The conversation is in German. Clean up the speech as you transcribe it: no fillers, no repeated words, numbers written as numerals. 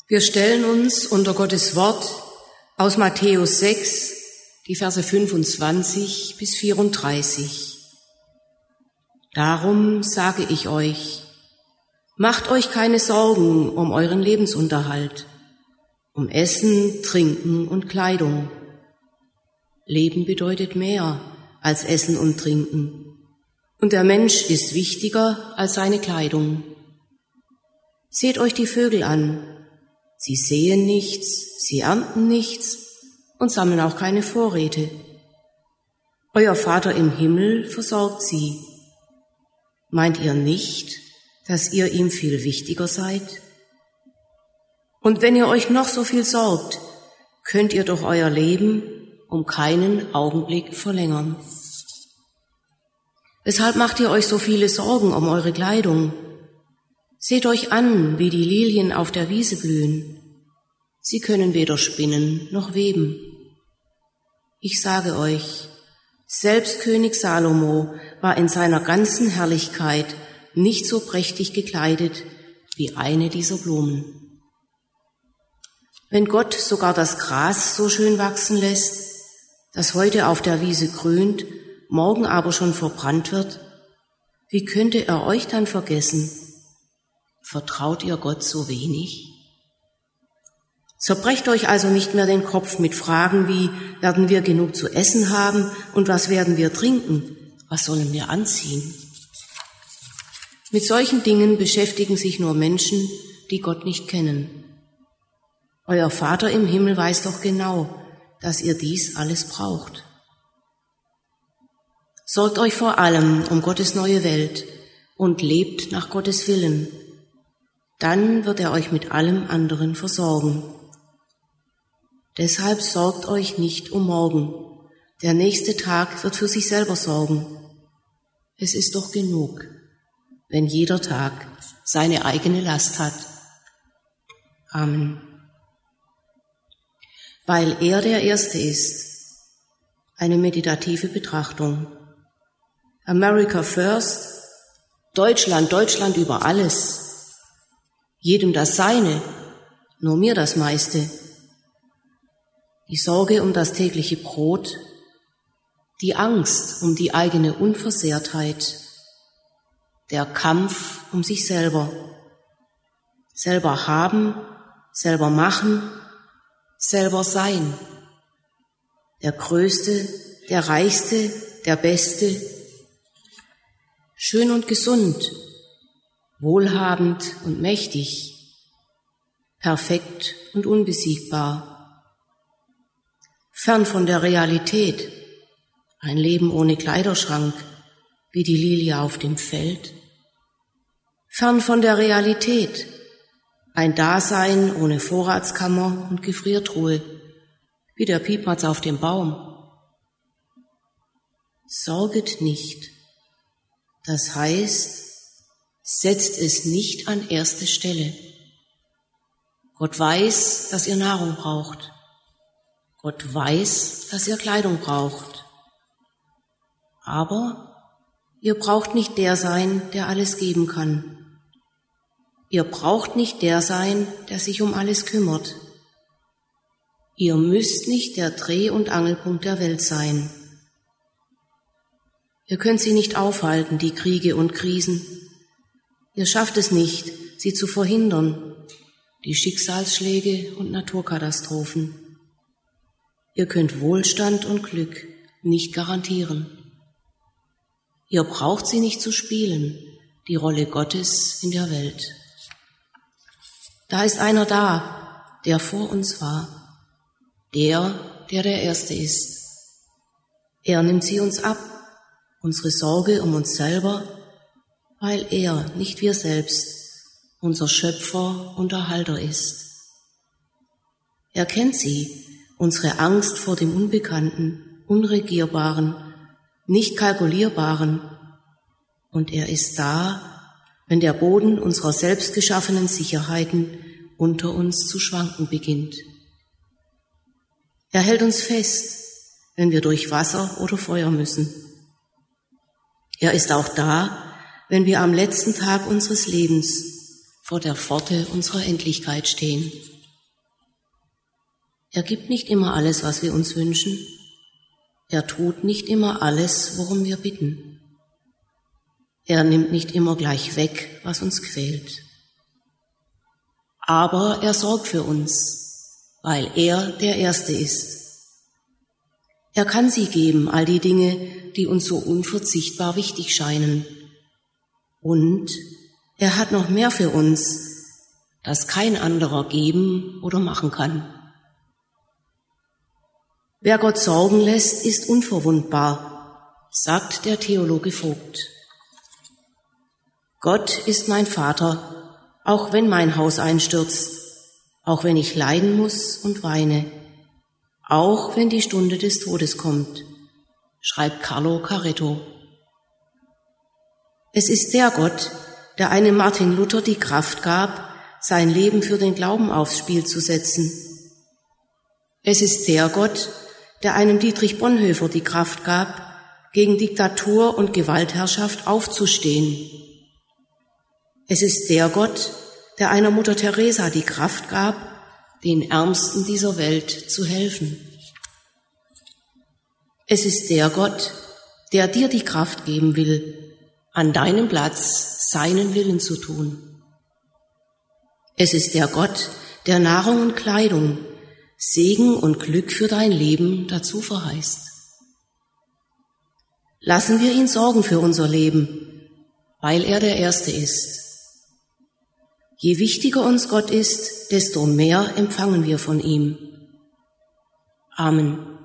Wir stellen uns unter Gottes Wort aus Matthäus 6, die Verse 25 bis 34. Darum sage ich euch, macht euch keine Sorgen um euren Lebensunterhalt, um Essen, Trinken und Kleidung. Leben bedeutet mehr als Essen und Trinken, und der Mensch ist wichtiger als seine Kleidung. Seht euch die Vögel an. Sie säen nichts, sie ernten nichts und sammeln auch keine Vorräte. Euer Vater im Himmel versorgt sie. Meint ihr nicht, dass ihr ihm viel wichtiger seid? Und wenn ihr euch noch so viel sorgt, könnt ihr doch euer Leben um keinen Augenblick verlängern. Weshalb macht ihr euch so viele Sorgen um eure Kleidung? Seht euch an, wie die Lilien auf der Wiese blühen. Sie können weder spinnen noch weben. Ich sage euch, selbst König Salomo war in seiner ganzen Herrlichkeit nicht so prächtig gekleidet wie eine dieser Blumen. Wenn Gott sogar das Gras so schön wachsen lässt, das heute auf der Wiese grünt, morgen aber schon verbrannt wird, wie könnte er euch dann vergessen? Vertraut ihr Gott so wenig? Zerbrecht euch also nicht mehr den Kopf mit Fragen wie, werden wir genug zu essen haben und was werden wir trinken? Was sollen wir anziehen? Mit solchen Dingen beschäftigen sich nur Menschen, die Gott nicht kennen. Euer Vater im Himmel weiß doch genau, dass ihr dies alles braucht. Sorgt euch vor allem um Gottes neue Welt und lebt nach Gottes Willen. Dann wird er euch mit allem anderen versorgen. Deshalb sorgt euch nicht um morgen. Der nächste Tag wird für sich selber sorgen. Es ist doch genug, wenn jeder Tag seine eigene Last hat. Amen. Weil er der Erste ist. Eine meditative Betrachtung. America first. Deutschland, Deutschland über alles. Jedem das Seine, nur mir das meiste. Die Sorge um das tägliche Brot, die Angst um die eigene Unversehrtheit, der Kampf um sich selber. Selber haben, selber machen, selber sein. Der Größte, der Reichste, der Beste. Schön und gesund. Wohlhabend und mächtig, perfekt und unbesiegbar. Fern von der Realität, ein Leben ohne Kleiderschrank, wie die Lilie auf dem Feld. Fern von der Realität, ein Dasein ohne Vorratskammer und Gefriertruhe, wie der Piepmatz auf dem Baum. Sorget nicht, das heißt, setzt es nicht an erste Stelle. Gott weiß, dass ihr Nahrung braucht. Gott weiß, dass ihr Kleidung braucht. Aber ihr braucht nicht der sein, der alles geben kann. Ihr braucht nicht der sein, der sich um alles kümmert. Ihr müsst nicht der Dreh- und Angelpunkt der Welt sein. Ihr könnt sie nicht aufhalten, die Kriege und Krisen. Ihr schafft es nicht, sie zu verhindern, die Schicksalsschläge und Naturkatastrophen. Ihr könnt Wohlstand und Glück nicht garantieren. Ihr braucht sie nicht zu spielen, die Rolle Gottes in der Welt. Da ist einer da, der vor uns war, der Erste ist. Er nimmt sie uns ab, unsere Sorge um uns selber, weil er, nicht wir selbst, unser Schöpfer und Erhalter ist. Er kennt sie, unsere Angst vor dem Unbekannten, Unregierbaren, nicht Kalkulierbaren, und er ist da, wenn der Boden unserer selbstgeschaffenen Sicherheiten unter uns zu schwanken beginnt. Er hält uns fest, wenn wir durch Wasser oder Feuer müssen. Er ist auch da, wenn wir am letzten Tag unseres Lebens vor der Pforte unserer Endlichkeit stehen. Er gibt nicht immer alles, was wir uns wünschen. Er tut nicht immer alles, worum wir bitten. Er nimmt nicht immer gleich weg, was uns quält. Aber er sorgt für uns, weil er der Erste ist. Er kann sie geben, all die Dinge, die uns so unverzichtbar wichtig scheinen. Und er hat noch mehr für uns, das kein anderer geben oder machen kann. Wer Gott sorgen lässt, ist unverwundbar, sagt der Theologe Vogt. Gott ist mein Vater, auch wenn mein Haus einstürzt, auch wenn ich leiden muss und weine, auch wenn die Stunde des Todes kommt, schreibt Carlo Carretto. Es ist der Gott, der einem Martin Luther die Kraft gab, sein Leben für den Glauben aufs Spiel zu setzen. Es ist der Gott, der einem Dietrich Bonhoeffer die Kraft gab, gegen Diktatur und Gewaltherrschaft aufzustehen. Es ist der Gott, der einer Mutter Teresa die Kraft gab, den Ärmsten dieser Welt zu helfen. Es ist der Gott, der dir die Kraft geben will, an deinem Platz seinen Willen zu tun. Es ist der Gott, der Nahrung und Kleidung, Segen und Glück für dein Leben dazu verheißt. Lassen wir ihn sorgen für unser Leben, weil er der Erste ist. Je wichtiger uns Gott ist, desto mehr empfangen wir von ihm. Amen.